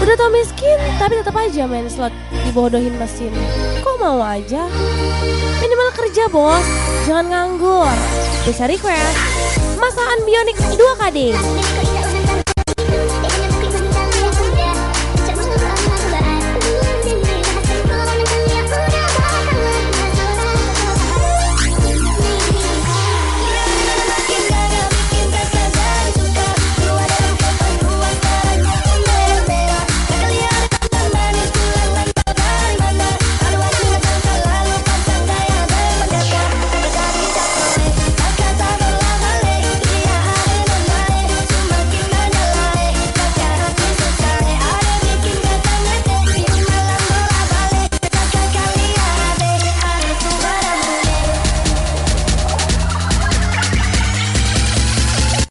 Udah tau miskin, tapi tetap aja main slot dibodohin mesin. Kok mau aja? Minimal kerja bos, jangan nganggur. Bisa request, masakan Bionik 2KD.